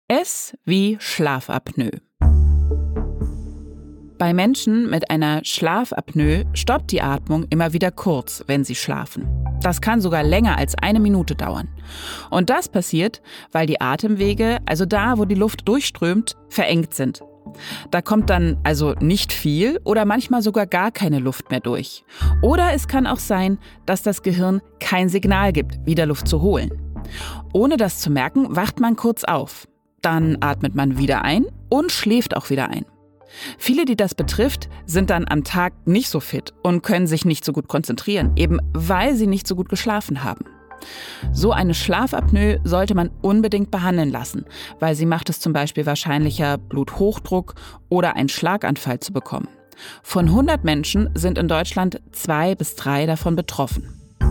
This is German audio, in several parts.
S wie Schlafapnoe. Bei Menschen mit einer Schlafapnoe stoppt die Atmung immer wieder kurz, wenn sie schlafen. Das kann sogar länger als 1 Minute dauern. Und das passiert, weil die Atemwege, also da, wo die Luft durchströmt, verengt sind. Da kommt dann also nicht viel oder manchmal sogar gar keine Luft mehr durch. Oder es kann auch sein, dass das Gehirn kein Signal gibt, wieder Luft zu holen. Ohne das zu merken, wacht man kurz auf. Dann atmet man wieder ein und schläft auch wieder ein. Viele, die das betrifft, sind dann am Tag nicht so fit und können sich nicht so gut konzentrieren, eben weil sie nicht so gut geschlafen haben. So eine Schlafapnoe sollte man unbedingt behandeln lassen, weil sie macht es zum Beispiel wahrscheinlicher, Bluthochdruck oder einen Schlaganfall zu bekommen. Von 100 Menschen sind in Deutschland 2 bis 3 davon betroffen.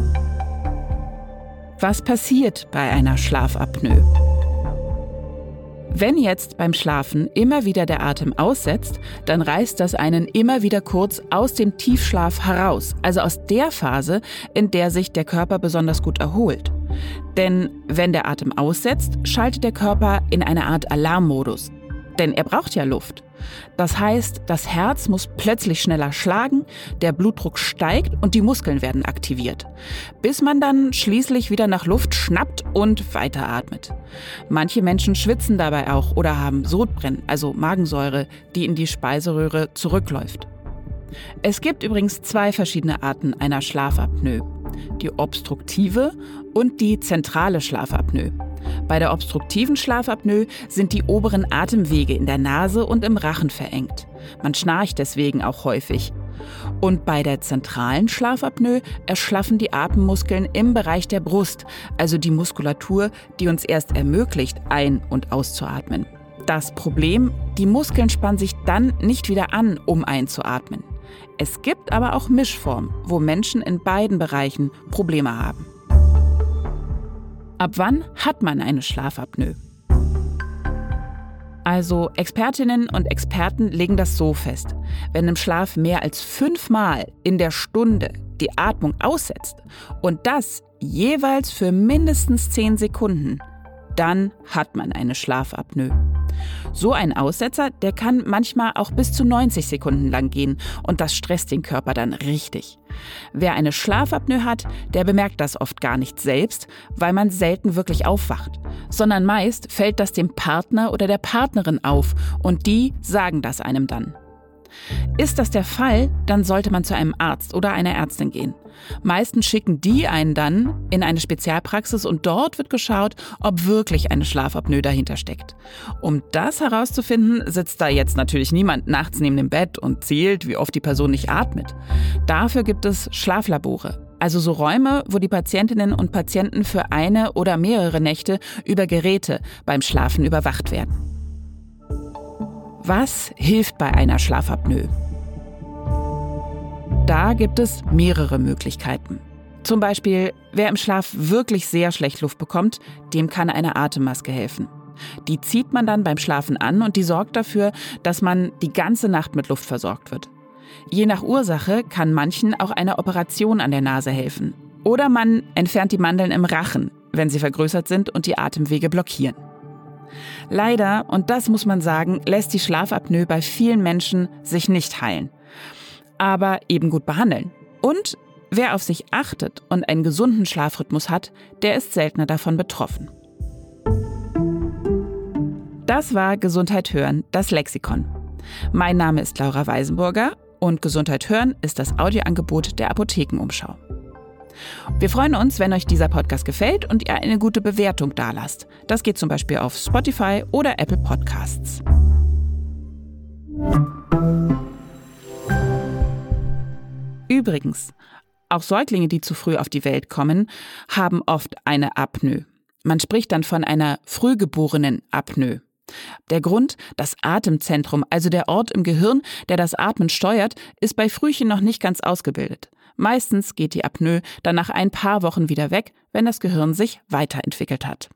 Was passiert bei einer Schlafapnoe? Wenn jetzt beim Schlafen immer wieder der Atem aussetzt, dann reißt das einen immer wieder kurz aus dem Tiefschlaf heraus, also aus der Phase, in der sich der Körper besonders gut erholt. Denn wenn der Atem aussetzt, schaltet der Körper in eine Art Alarmmodus. Denn er braucht ja Luft. Das heißt, das Herz muss plötzlich schneller schlagen, der Blutdruck steigt und die Muskeln werden aktiviert, bis man dann schließlich wieder nach Luft schnappt und weiteratmet. Manche Menschen schwitzen dabei auch oder haben Sodbrennen, also Magensäure, die in die Speiseröhre zurückläuft. Es gibt übrigens 2 verschiedene Arten einer Schlafapnoe: die obstruktive und die zentrale Schlafapnoe. Bei der obstruktiven Schlafapnoe sind die oberen Atemwege in der Nase und im Rachen verengt. Man schnarcht deswegen auch häufig. Und bei der zentralen Schlafapnoe erschlaffen die Atemmuskeln im Bereich der Brust, also die Muskulatur, die uns erst ermöglicht, ein- und auszuatmen. Das Problem: die Muskeln spannen sich dann nicht wieder an, um einzuatmen. Es gibt aber auch Mischformen, wo Menschen in beiden Bereichen Probleme haben. Ab wann hat man eine Schlafapnoe? Also Expertinnen und Experten legen das so fest: Wenn im Schlaf mehr als 5 Mal in der Stunde die Atmung aussetzt und das jeweils für mindestens 10 Sekunden, dann hat man eine Schlafapnoe. So ein Aussetzer, der kann manchmal auch bis zu 90 Sekunden lang gehen und das stresst den Körper dann richtig. Wer eine Schlafapnoe hat, der bemerkt das oft gar nicht selbst, weil man selten wirklich aufwacht, sondern meist fällt das dem Partner oder der Partnerin auf und die sagen das einem dann. Ist das der Fall, dann sollte man zu einem Arzt oder einer Ärztin gehen. Meistens schicken die einen dann in eine Spezialpraxis und dort wird geschaut, ob wirklich eine Schlafapnoe dahinter steckt. Um das herauszufinden, sitzt da jetzt natürlich niemand nachts neben dem Bett und zählt, wie oft die Person nicht atmet. Dafür gibt es Schlaflabore, also so Räume, wo die Patientinnen und Patienten für eine oder mehrere Nächte über Geräte beim Schlafen überwacht werden. Was hilft bei einer Schlafapnoe? Da gibt es mehrere Möglichkeiten. Zum Beispiel, wer im Schlaf wirklich sehr schlecht Luft bekommt, dem kann eine Atemmaske helfen. Die zieht man dann beim Schlafen an und die sorgt dafür, dass man die ganze Nacht mit Luft versorgt wird. Je nach Ursache kann manchen auch eine Operation an der Nase helfen. Oder man entfernt die Mandeln im Rachen, wenn sie vergrößert sind und die Atemwege blockieren. Leider, und das muss man sagen, lässt die Schlafapnoe bei vielen Menschen sich nicht heilen, aber eben gut behandeln. Und wer auf sich achtet und einen gesunden Schlafrhythmus hat, der ist seltener davon betroffen. Das war Gesundheit hören, das Lexikon. Mein Name ist Laura Weisenburger und Gesundheit hören ist das Audioangebot der Apothekenumschau. Wir freuen uns, wenn euch dieser Podcast gefällt und ihr eine gute Bewertung dalasst. Das geht zum Beispiel auf Spotify oder Apple Podcasts. Übrigens, auch Säuglinge, die zu früh auf die Welt kommen, haben oft eine Apnoe. Man spricht dann von einer frühgeborenen Apnoe. Der Grund: das Atemzentrum, also der Ort im Gehirn, der das Atmen steuert, ist bei Frühchen noch nicht ganz ausgebildet. Meistens geht die Apnoe dann nach ein paar Wochen wieder weg, wenn das Gehirn sich weiterentwickelt hat.